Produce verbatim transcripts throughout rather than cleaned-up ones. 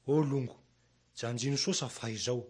O longo, janjino sosa fahaizao,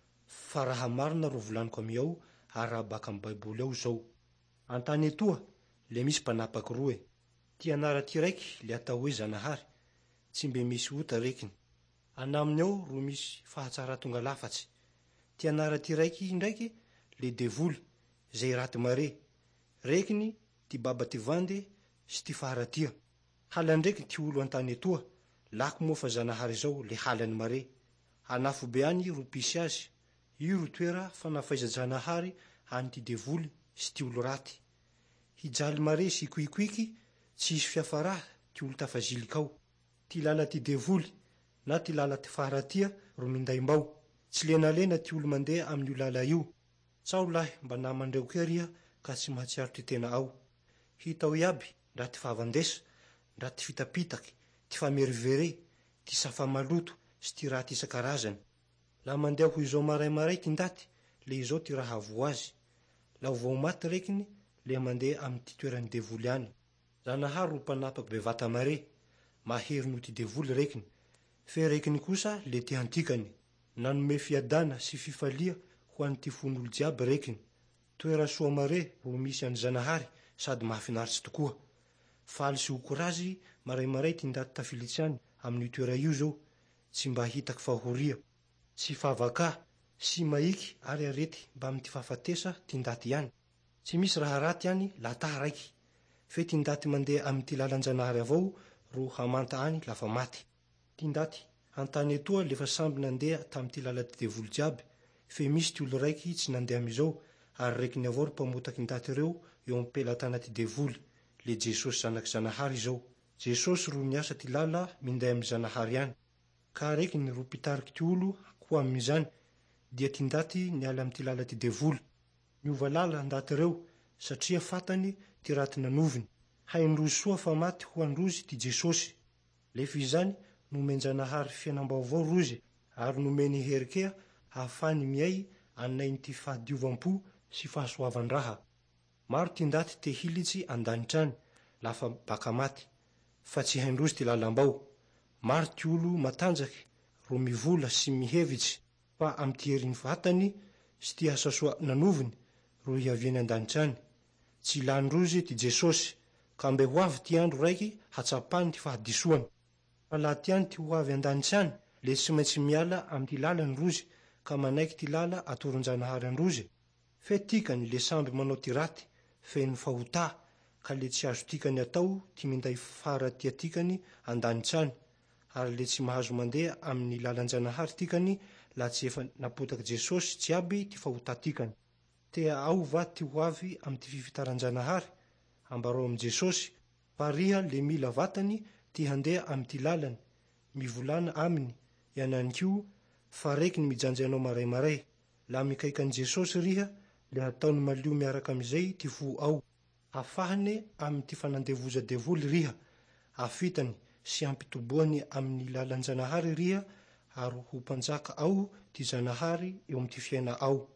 fa raha marina ro volaniko ami ao ary raha baka amin'ny baiboly ao zao. Antany etoa le misy mpanapaky roe. Ty anara ty raiky le atao hoe Zanahary, tsy mbe misy ota rekiny. Anaminy ao ro misy fahatsara tonga lafatsy. Ty anara ty raiky ndraiky le devoly, zay raty mare. Rekiny ty baba ty vandy sy ty faharatia. Halany ndraiky ty olo antany etoa, lako moa fa Zanahary zao le halany mare. Anafo be any ro pisy azy, io ro toera fanafaiza Zanahary any ty devoly sy ty olo raty. Hijaly mare sy ikoikoiky, tsy hisy fiafaraha ty olo tafaziliky ao. Ty lala ty devoly na ty lala ty faharatia ro minday-mbao. Tsy lenalena ty olo mandeha amin'io lala io. Tsao lahy mba namandreo kea riha ka tsy mahatsiaro ty tena ao. Hitao iaby ndra ty fahavandesa, ndra ty fitapitaky, ty famerivere, ty safa maloto sy ty raty isan-karazany. La mandeha ho izao maraimaray ty ndaty, le izao ty raha vo azy. La vao maty rekiny, le mandeha amin'ny ty toerany devoly any. Zanahary ro mpanapaky bevata mare, mahery noho ty devoly rekiny. Fe rekiny kosa le ty antikany, nanome fiadana sy fifalia ho an'ny ty fon'olo jiaby rekiny. Toera soa mare ro misy any Zanahary sady mahafinaritsy tokoa. Faly sy okorazy maraimaray ty ndaty tafilitsy any amin'ny toera io zao, tsy mba hitaky fahoria, tsy favaka, sy maiky ary arety mba amin'ny ty fahafatesa ty ndaty ihany. Tsy misy raha raty any la ta raiky, fe ty ndaty mandeha amin'ny ty lalan-Janahary avao ro hamanta any lafa maty. Ty ndaty antany etoa lefa samby nandeha tamy ty lala ty devoly jiaby, fe misy ty olo raiky tsy nandeha amizao, ary rekiny avao ro mpamotaky ndaty reo eo amin'ny pelatana ty devoly, le Jesosy zanaky Zanahary zao. Jesosy ro niasa ty lala minday amy Zanahary any, ka rekiny ro mpitariky ty olo ho amin'izany, dia ty ndaty niala amy ty lala ty devoly. Niova lala ndaty reo satria fantany ty raty nanoviny. Haindrozy soa fa maty ho androzy ty Jesosy. Lefa izany nomen-Janahary fiainam-baovao rozy, ary nomeny herikea hahafany miay anainy ty fahadiovam-po sy fahasoavan-draha. Maro ty ndaty te hilitsy an-danitrany lafa baka maty, fa tsy haindrozy ty lalam-bao. Maro ty olo matanjaky ro mivola sy mihevitsy fa amy ty herin'ny vatany sy ty asa soa nanoviny ro hiaviany an-danitrany. Tsy ilàndrozy ty Jesosy, ka mbe ho avy ty andro raiky hatsapany ty fahadisoany. Fa laha tiany ty ho avy an-danitrany, le tsy maintsy miala amy ty lalany rozy ka manaiky ty lala atoron-Janahary androzy. Fe tikany le samby manao ty raty, feno fahotà, ka le tsy azo tikany atao ty minday faharatia tikany an-danitrany, ary le tsy mahazo mandeha amin'ny lalan-Janahary tikany la tsy efa napotaky Jesosy jiaby ty fahotà tikany. Tea ao va ty ho avy amy ty fifitaran-Janahary? Ambarao amy Jesosy, fa riha le mila vatany ty handeha amy ty lalany, mivolana aminy, iananikio fa rekiny mijanjy anao maraimaray. La mikaiky an Jesosy riha, le hataony malio miaraka amizay ty fo ao. Hafahany amy ty fanandevoza devoly riha, hafitany sy hampitoboany amin'ny lalan-Janahary riha, ary ho mpanjaka ao ty Zanahary eo amy ty fiaina ao.